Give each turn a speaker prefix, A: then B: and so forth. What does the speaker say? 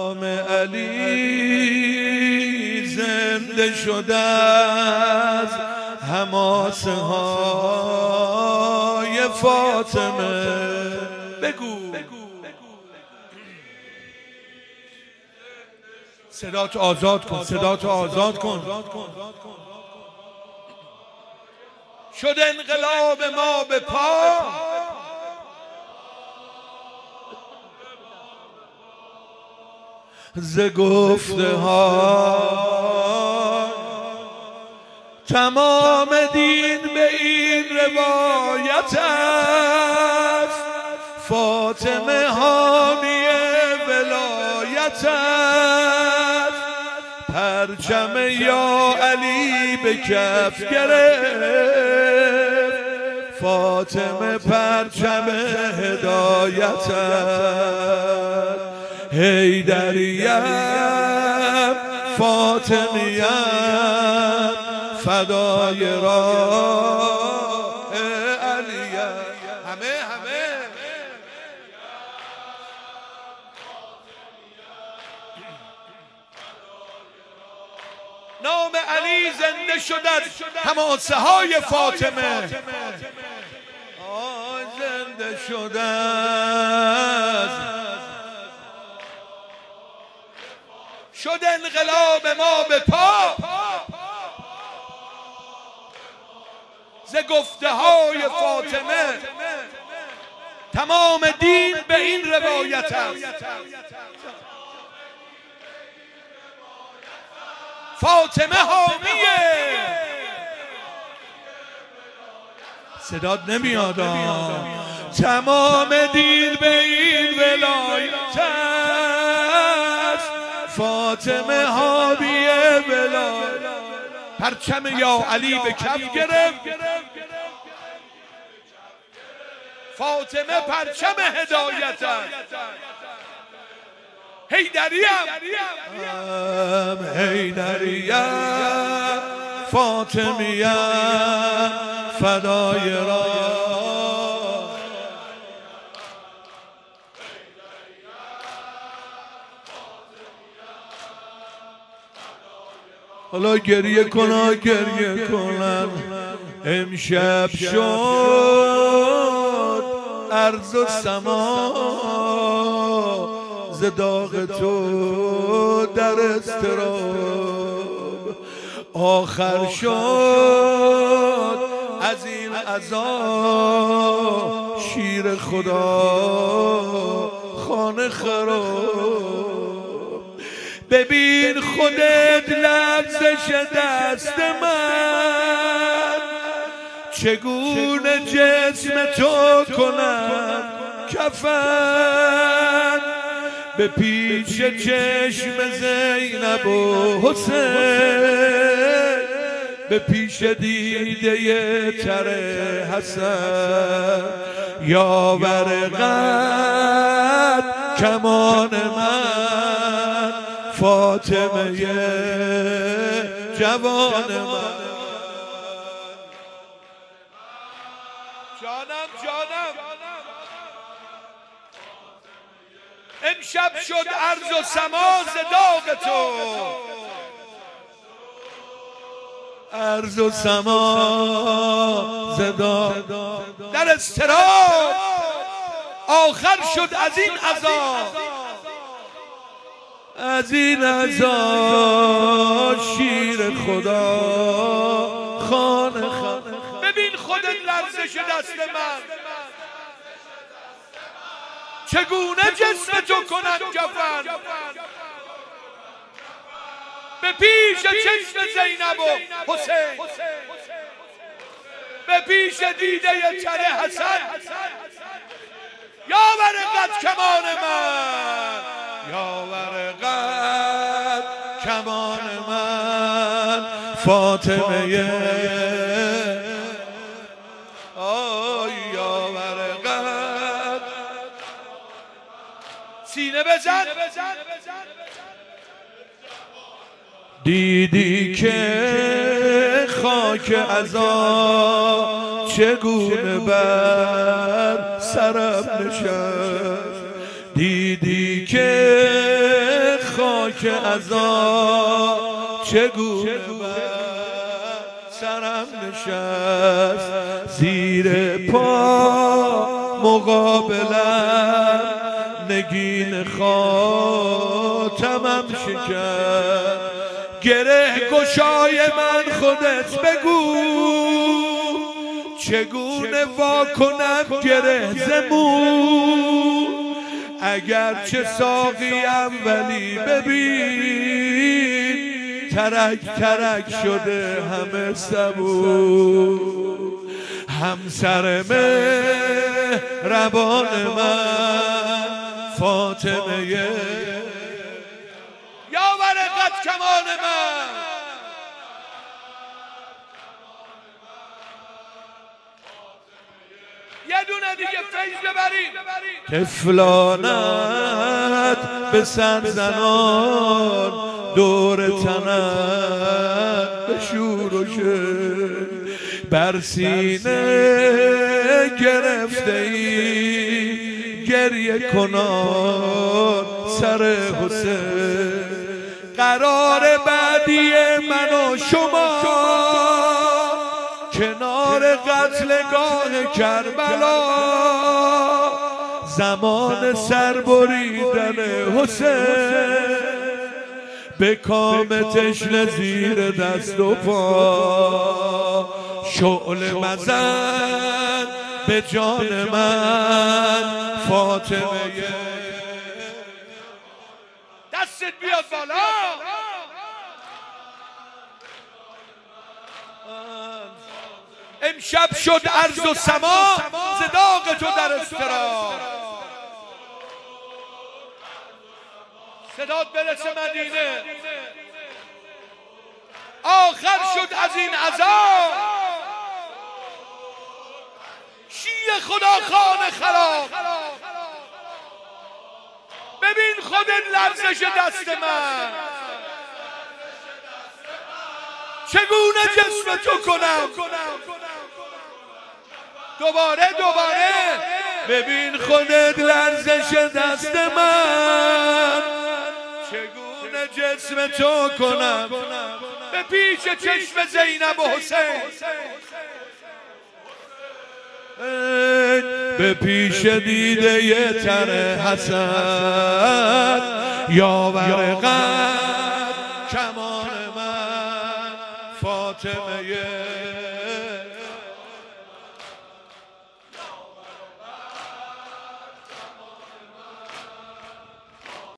A: نام علی زنده شده از حماسه های فاطمه. بگو صداتو آزاد کن، صداتو آزاد کن. شد انقلاب ما به پا، ز گفته ها تمام دین به این روایت است، فاطمه حامی ولایت است. پرچم یا علی به کف گرفت، فاطمه پرچم هدایت است. حیدریم فاطمیم فدای راه علیم. همه نام علی زنده شد از حماسه های فاطمه. زنده شد از شد انقلاب ما به پا، ز گفته های فاطمه تمام دین به این روایت است. فاطمه حامیه. صدات نمیاد. تمام دین به این ولایت است، فاطمه حامی ولایت. پرچم یا علی به کف گرفت، فاطمه پرچم هدایت است. حیدریم فاطمیم فدای راه. حالا گریه کنن امشب شد ارض و سما ز داغ تو در اضطراب. آخر شد از این عذاب شیر خدا خانه خراب. ببین خودت لرزش دست من، چگونه جسم تو کنم کفن. به پیش چشم زینب و حسین، به پیش دیده تر حسن. یاور قد کمان من، فاطمه جوان من. جانم امشب شد ارض و سما ز داغ تو، ارض و سما ز داغ در اضطراب. آخر شد از این عذاب، از این عذاب شیر خدا خانه. ببین خودت لرزش دست من، چگونه جسم تو کنم کفن. به پیش چشم زینب و حسین، به پیش دیده تر حسن. یاور قد کمان من، یاور قد کمان من، فاطمه یاور قد. سینه بزن. دیدی که خاک عذاب چگونه بر سرم نشست، دیدی که خاک عذاب چگونه بر سرم نشست، زیر پا مقابلم نگین خاتمم شکست. گره گشای من خودت بگو، چگونه وا کنم گره زمون، اگرچه ساقیم ولی ببین ترک ترک شده همه سبو. همسر مهربان من فاطمه یاور قد کمان من، یه دونه دیگه فیض ببریم. طفلانت به سر زنان دور تنت به شور و شر، بر سینه گرفته ای گریه کنان سر حسین. قرار بعدی من و شما کنار قتلگاه کربلا، زمان سربریدن حسین به کام تشنه زیر دست و پا. شعله مزن به جان من فاطمه، دستت بیاد بالا. امشب شد عرض و سما ز داغ تو در اضطراب، صدات برسه مدینه. آخر شد از این عذاب شیر خدا خانه خراب. ببین خودت لرزش دست من، چگونه جسم تو کنم. دوباره ببین خودت لرزش دست من، چگونه جسم تو کنم. به پیش چشم زینب و حسین، به پیش دیده ی تن حسن، یاور